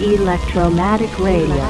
Electromatic Radio.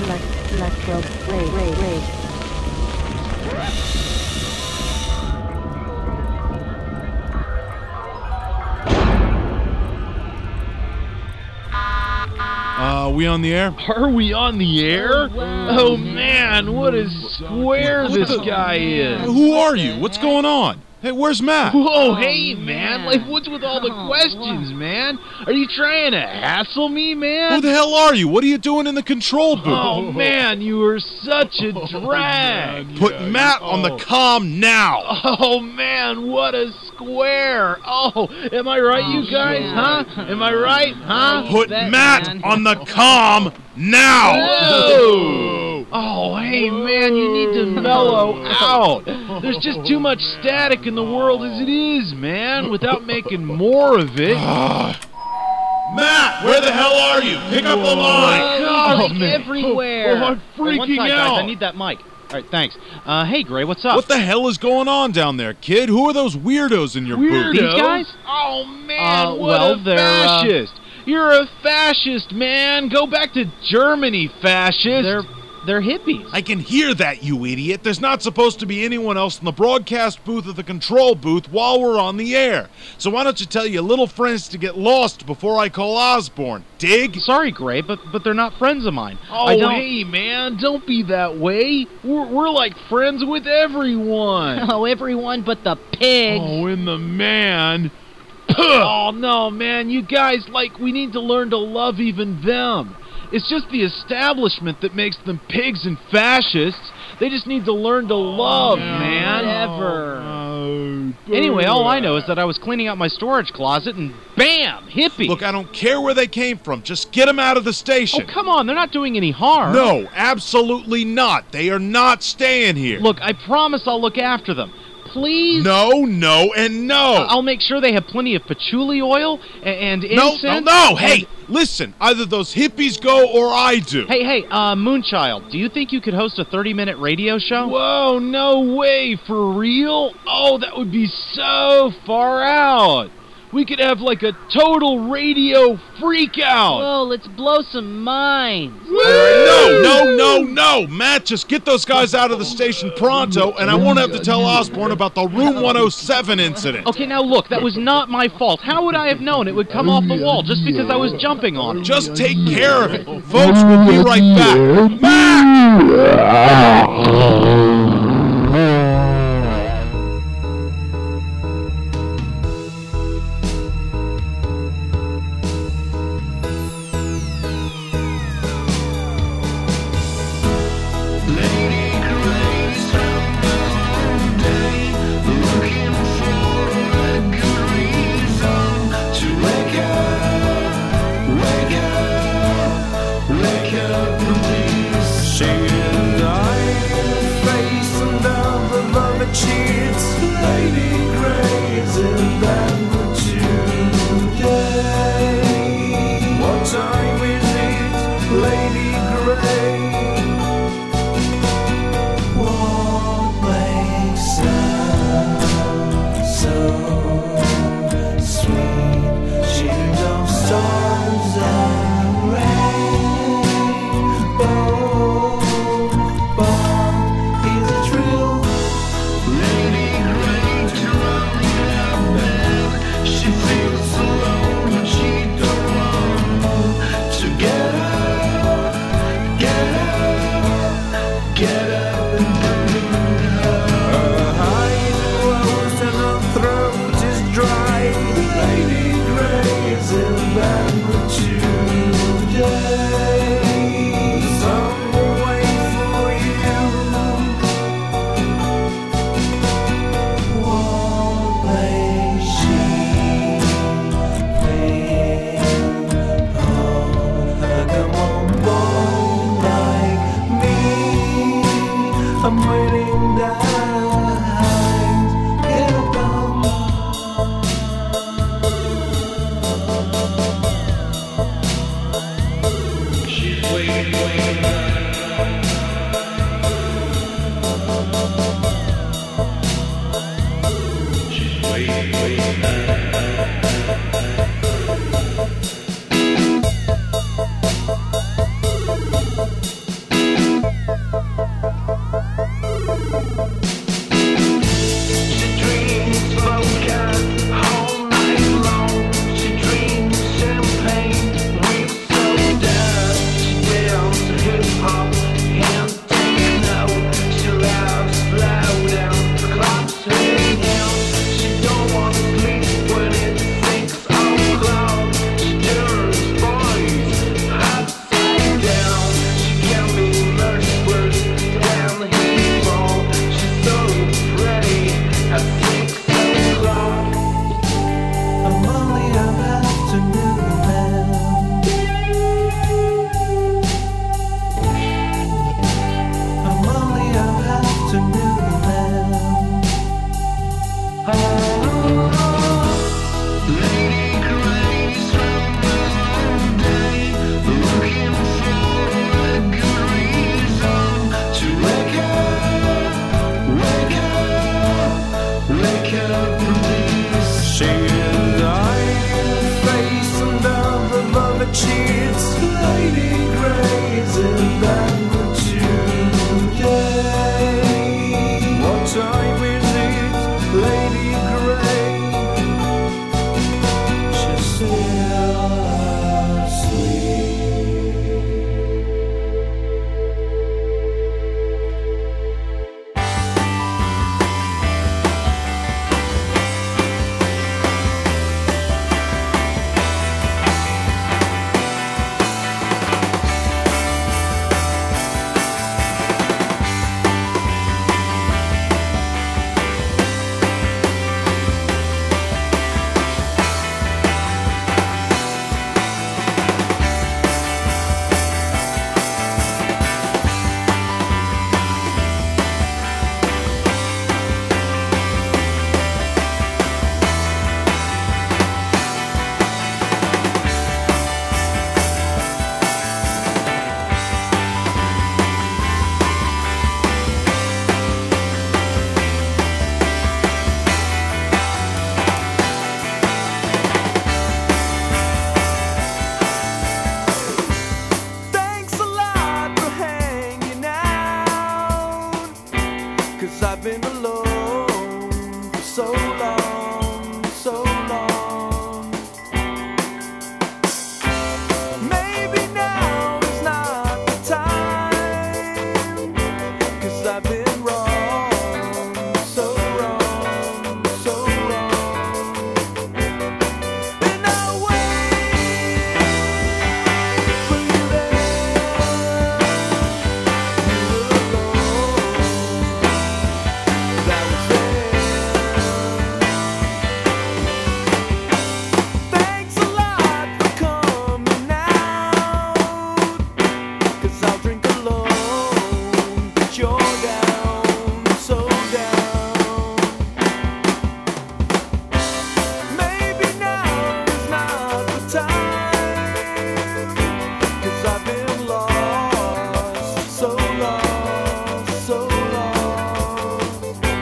We on the air? Are we on the air? Oh man, what a square this guy is. Who are you? What's going on? Hey, where's Matt? Whoa, hey man, like what's with all the questions, man? Are you trying to hassle me, man? Who the hell are you? What are you doing in the control booth? Oh man, you are such a drag. Put Matt on the comm now. Oh man, what a square. Oh, am I right, you guys, huh? Am I right, huh? Put Matt on the comm now. Whoa. Oh, hey man, you need to mellow out. There's just too much static in the world as it is, man, without making more of it. Matt, where the hell are you? Pick up the line. Oh, man. Everywhere. Oh, I'm freaking One side, out. guys, I need that mic. All right, thanks. Hey, Gray, what's up? What the hell is going on down there, kid? Who are those weirdos in your booth? These guys? Oh man, well, they're fascist. You're a fascist, man. Go back to Germany, fascist. They're hippies. I can hear that, you idiot. There's not supposed to be anyone else in the broadcast booth or the control booth while we're on the air. So why don't you tell your little friends to get lost before I call Osborne? Dig? Sorry, Gray, but they're not friends of mine. Oh, hey, man, don't be that way. We're like friends with everyone. Oh, everyone but the pigs. Oh, and the man. Oh, no, man, you guys, we need to learn to love even them. It's just the establishment that makes them pigs and fascists. They just need to learn to love, man. Never. Anyway, all I know is that I was cleaning out my storage closet and bam, hippie. Look, I don't care where they came from. Just get them out of the station. Oh, come on. They're not doing any harm. No, absolutely not. They are not staying here. Look, I promise I'll look after them. Please? No, and no. I'll make sure they have plenty of patchouli oil and incense. No. Hey, listen. Either those hippies go or I do. Hey, Moonchild, do you think you could host a 30-minute radio show? Whoa, no way. For real? Oh, that would be so far out. We could have a total radio freak out. Whoa, let's blow some minds. No. Matt, just get those guys out of the station pronto, and I won't have to tell Osborne about the Room 107 incident. Okay, now look, that was not my fault. How would I have known it would come off the wall just because I was jumping on it? Just take care of it. Folks, we'll be right back. Matt! Laker police. She and I face under the velvet sheets. Lady Grey's in magnitude. What time is it, Lady Grey? She's still asleep. Thanks a lot for hanging out, 'cause I've been alone for so long, so long. Maybe now is not the time, 'cause I've been wrong, so wrong, so wrong. And I'll wait for you there. You were alone. That was there. Thanks a lot for coming out, 'cause I'll drink alone, but you're down, so down. Maybe now is not the time, 'cause I've been lost, so lost, so lost.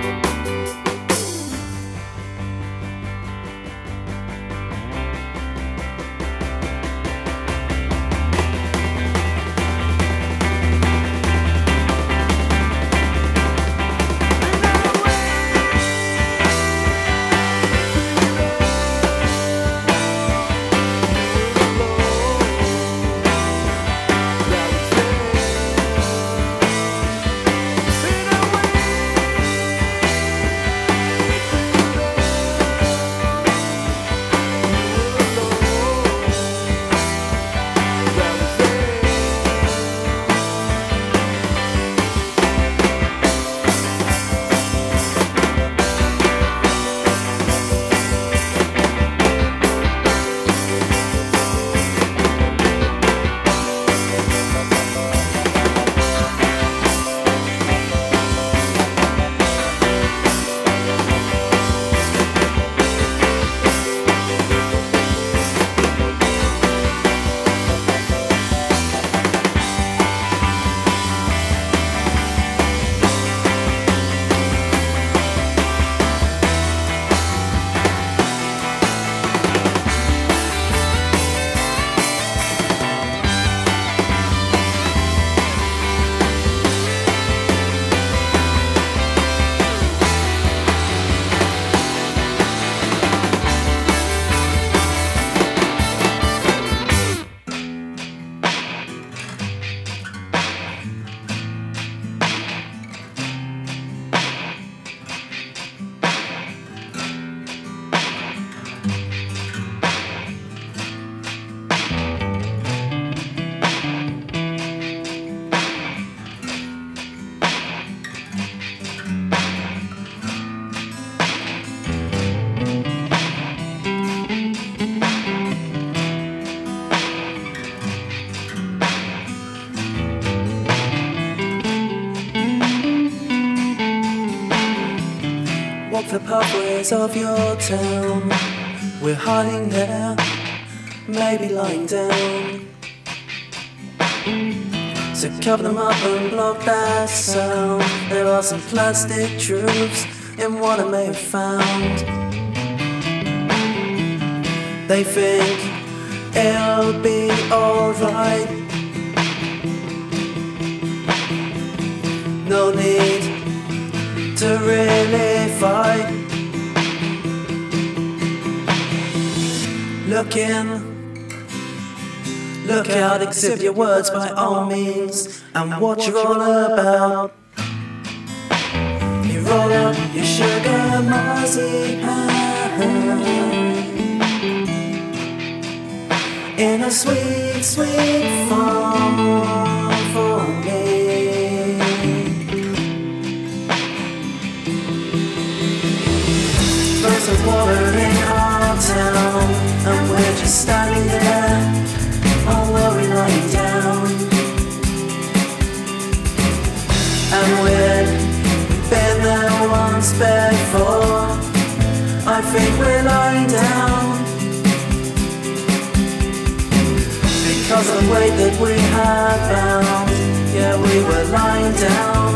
Walk the pathways of your town. We're hiding there, maybe lying down. So cover them up and block that sound. There are some plastic truths in what I may have found. They think it'll be alright. No need to really fight. Look in, look out, exhibit your words by all means, and what you're all about. You roll up your sugar marzipan in a sweet, sweet form for me. Burst of water in our town, and we're just standing there, all worried lying down. And we've been there once before, I think we're lying down. Because of the weight that we had bound, yeah, we were lying down.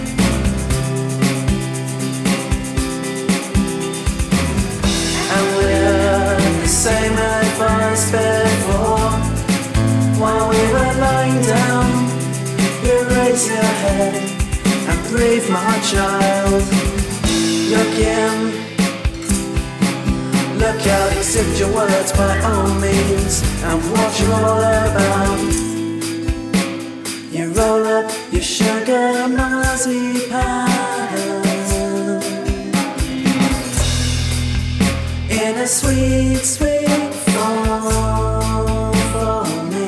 And we're the same advice before. While we were lying down, you raise your head and breathe, my child. Look in, look out, exhibit your words by all means, and what you're all about. You roll up your sugar marzipan in a sweet, sweet form for me.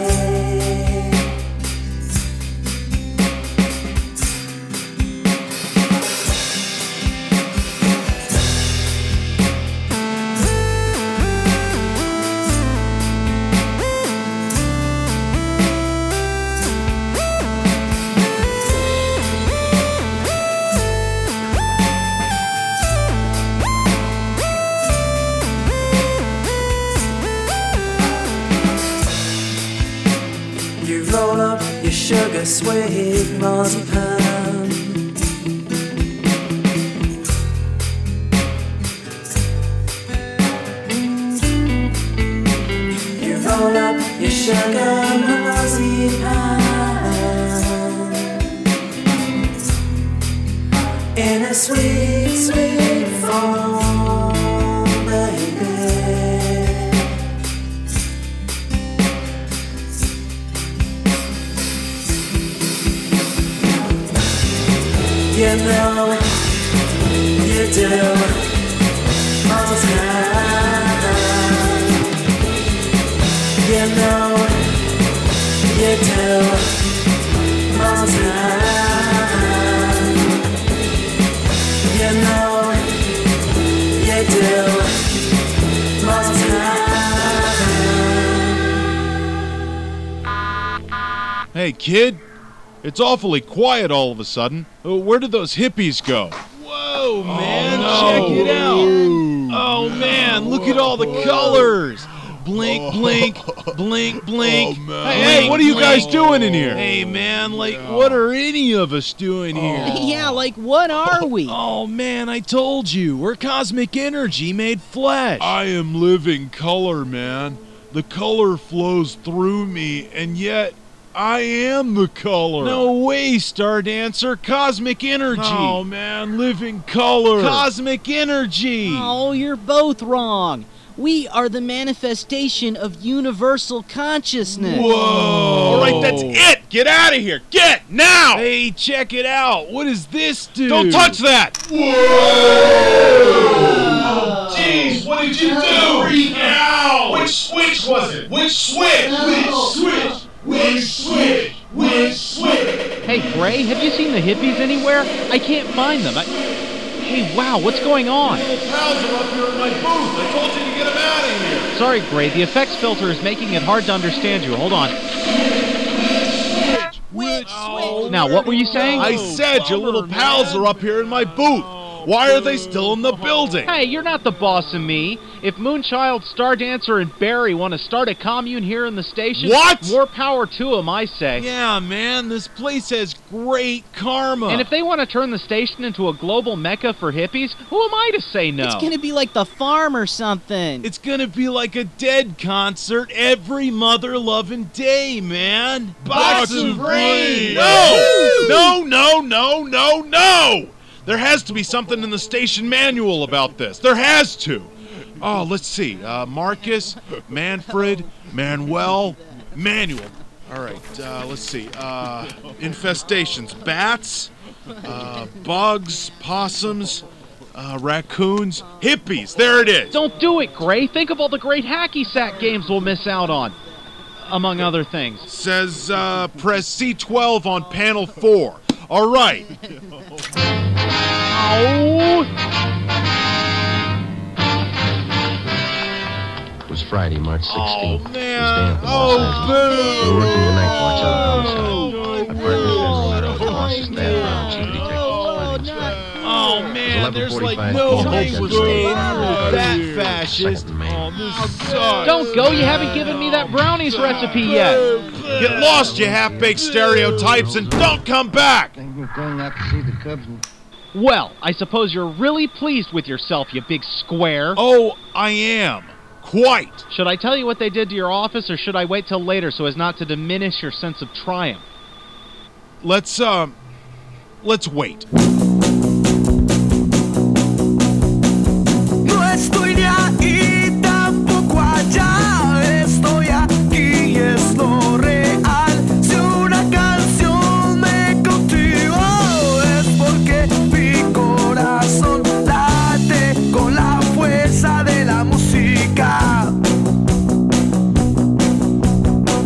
Roll up your sugar sweet marzipan. You roll up your sugar marzipan in a sweet, sweet form, baby. You know, you do all the time. You know, you do all the time. You know, you do all the time. Hey, kid. It's awfully quiet all of a sudden. Where did those hippies go? Whoa, man, no. check it out. Oh, man, look at all the colors. Blink, blink, blink, blink. Hey, what are you guys doing in here? Hey, man, like, what are any of us doing here? Yeah, like, what are we? Oh, man, I told you. We're cosmic energy made flesh. I am living color, man. The color flows through me, and yet I am the color. No way, Star Dancer. Cosmic energy. Oh, man, living color. Cosmic energy. Oh, you're both wrong. We are the manifestation of universal consciousness. Whoa. All right, that's it. Get out of here. Get now. Hey, check it out. What does this do? Don't touch that. Whoa! Jeez, what did you do? Freak out! Which switch was it? Which switch? Which switch? Which switch? Which switch? Hey, Gray, have you seen the hippies anywhere? I can't find them. Hey, wow, what's going on? Little pals are up here in my booth. I told you to get them out of here. Sorry, Gray, the effects filter is making it hard to understand you. Hold on. Which switch? Now, what were you saying? I said your little pals are up here in my booth. Why are they still in the building? Hey, you're not the boss of me. If Moonchild, Stardancer, and Barry want to start a commune here in the station, What? more power to them, I say. Yeah, man, this place has great karma. And if they want to turn the station into a global mecca for hippies, who am I to say no? It's gonna be like the farm or something. It's gonna be like a Dead concert every mother-loving day, man. Box of Brains! No! There has to be something in the station manual about this. There has to. Oh, let's see. Marcus, Manfred, Manuel, Manual. All right, let's see. Infestations. Bats, bugs, possums, raccoons, hippies. There it is. Don't do it, Gray. Think of all the great hacky sack games we'll miss out on, among other things. Says, press C12 on panel 4. All right. It was Friday, March 16th. Oh, It was man. damp in Los Angeles. We were working the night watch on the homicide. My partner, General Meadows, lost his staff around Chief Detective Friday night. Oh, man, there's like 11:45 no p.m. hope of staying here with that fascist. Second man. Oh, this sucks. Don't go. You haven't given me that brownies recipe yet. Get lost, you half-baked stereotypes, and don't come back. We're going out to see the Cubs. Well, I suppose you're really pleased with yourself, you big square. Oh, I am. Quite. Should I tell you what they did to your office, or should I wait till later so as not to diminish your sense of triumph? Let's wait. No estoy de ahí, tampoco allá. Estoy aquí, es lo real. Si una canción me cautivó, es porque mi corazón late con la fuerza de la música.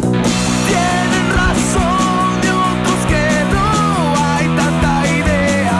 Tienen razón de otros que no hay tanta idea.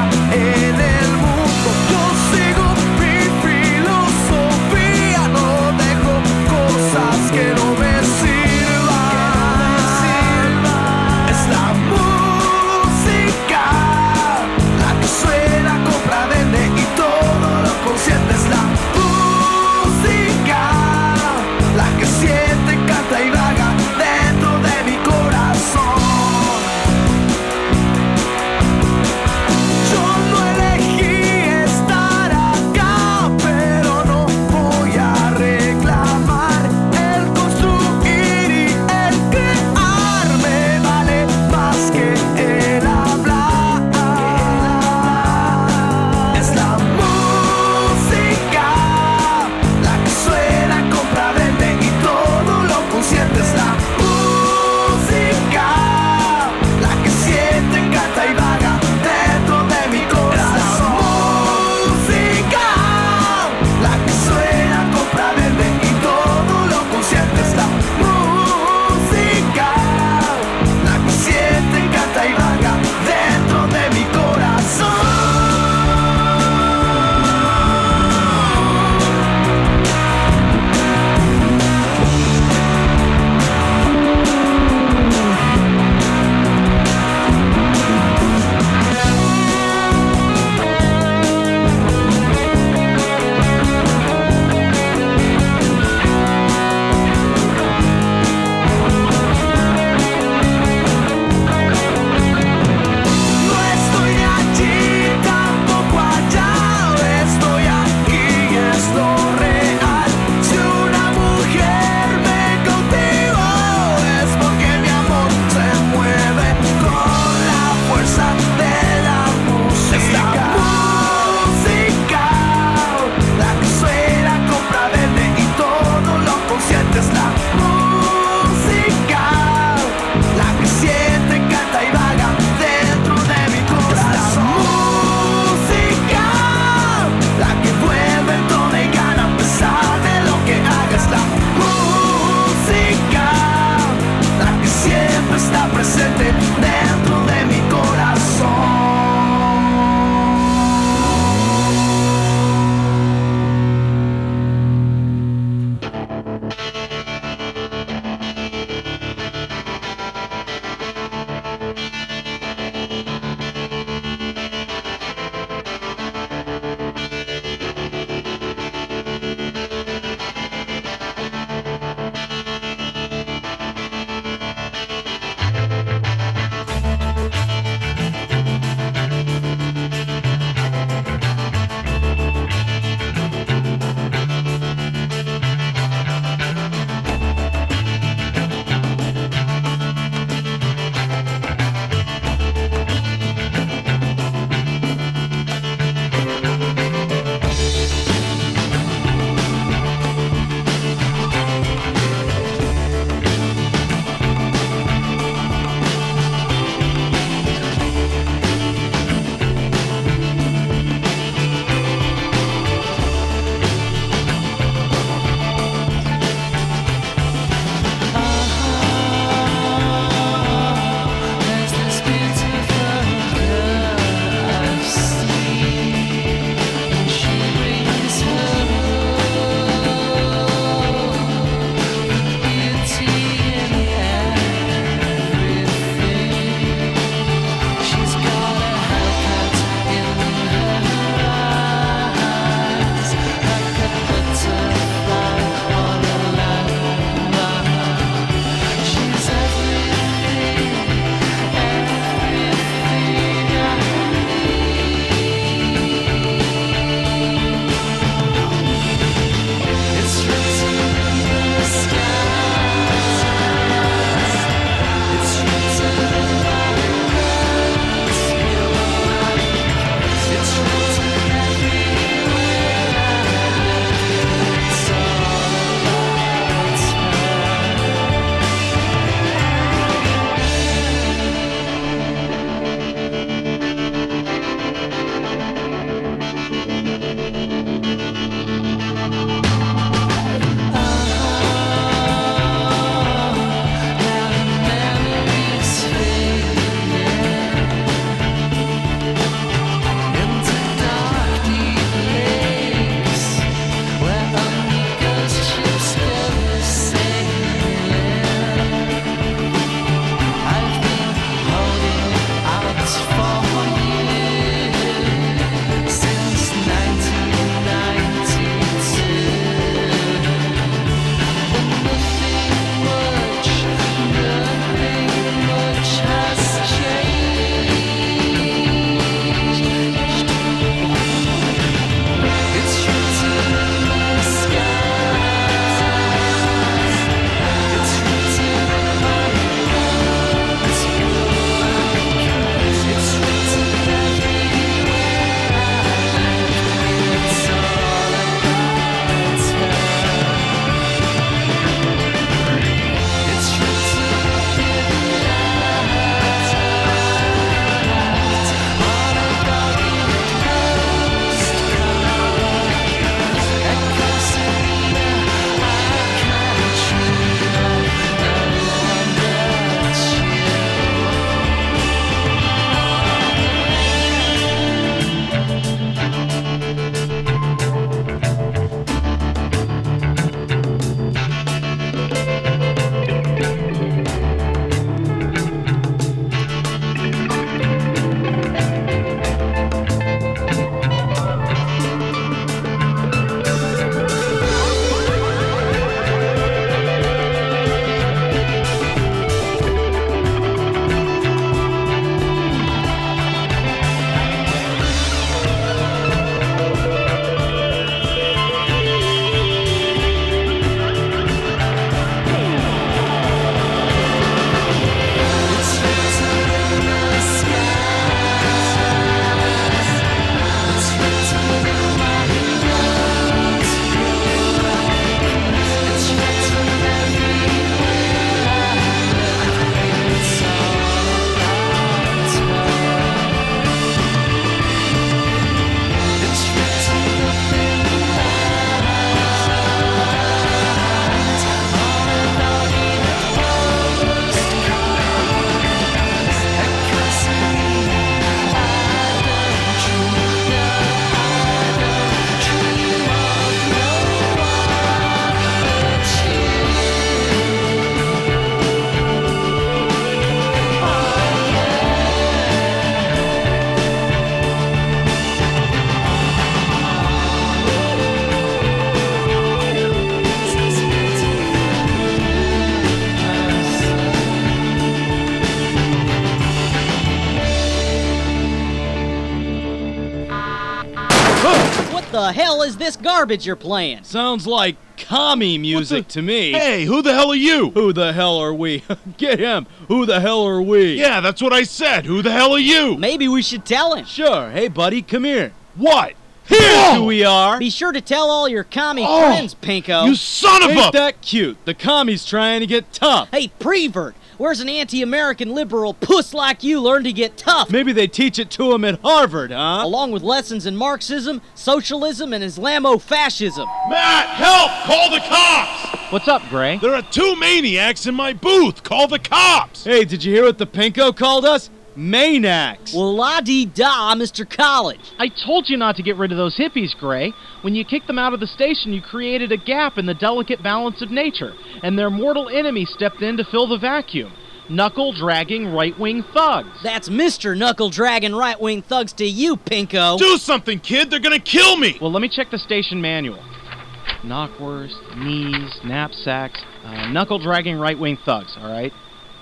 the hell is this garbage you're playing? Sounds like commie music to me. Hey, who the hell are you? Who the hell are we? Get him. Who the hell are we? Yeah, that's what I said. Who the hell are you? Maybe we should tell him. Sure. Hey, buddy, come here. What? Here's who we are. Be sure to tell all your commie Oh, friends, Pinko. You son of Ain't a... that cute? The commie's trying to get tough. Hey, Prevert, where's an anti-American liberal puss like you learn to get tough? Maybe they teach it to him at Harvard, huh? Along with lessons in Marxism, socialism, and Islamo-fascism. Matt, help! Call the cops! What's up, Gray? There are 2 maniacs in my booth. Call the cops! Hey, did you hear what the Pinko called us? Maniacs. Well, la-dee-da, Mr. College. I told you not to get rid of those hippies, Gray. When you kicked them out of the station, you created a gap in the delicate balance of nature, and their mortal enemy stepped in to fill the vacuum. Knuckle-dragging right-wing thugs. That's Mr. Knuckle-dragging right-wing thugs to you, Pinko. Do something, kid! They're gonna kill me! Well, let me check the station manual. Knockwurst, knees, knapsacks, knuckle-dragging right-wing thugs, all right?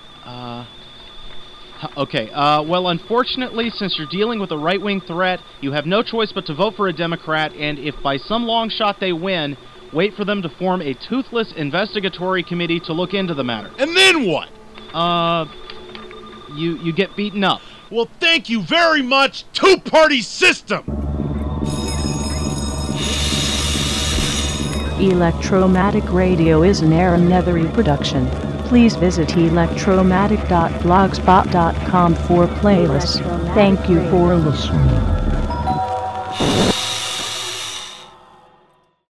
Okay, well, unfortunately, since you're dealing with a right-wing threat, you have no choice but to vote for a Democrat, and if by some long shot they win, wait for them to form a toothless investigatory committee to look into the matter. And then what? You get beaten up. Well, thank you very much, two-party system! Electromatic Radio is an Aaron Nethery production. Please visit electromatic.blogspot.com for playlists. Thank you for listening.